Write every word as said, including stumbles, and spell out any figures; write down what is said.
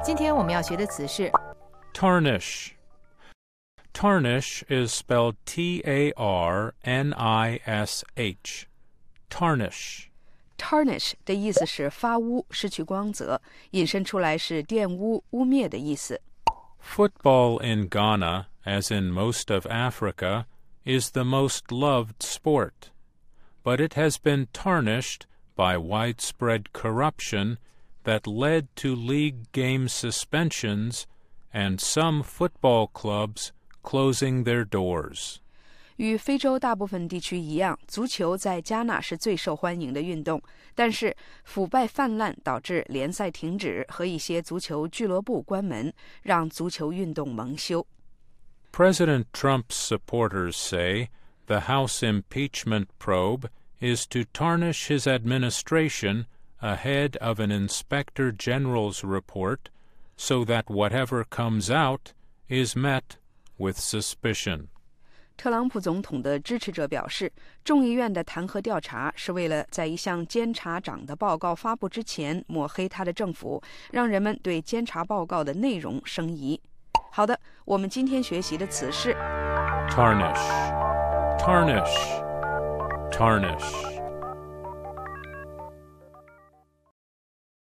今天我们要学的词是 Tarnish. Tarnish is spelled T A R N I S H. Tarnish. Tarnish 的意思是发污、失去光泽，引申出来是玷污、污蔑的意思。 Football in Ghana, as in most of Africa, is the most loved sport, but it has been tarnished by widespread corruption that led to league game suspensions and some football clubs closing their doors. 与非洲大部分地区一样，足球在加纳是最受欢迎的运动，但是腐败泛滥导致联赛停止和一些足球俱乐部关门，让足球运动蒙羞。 President Trump's supporters say the House impeachment probe is to tarnish his administration ahead of an inspector general's report so that whatever comes out is met with suspicion. 特朗普总统的支持者表示，众议院的弹劾调查是为了在一项监察长的报告发布之前抹黑他的政府，让人们对监察报告的内容生疑。好的，我们今天学习的词是 Tarnish, tarnish, tarnish.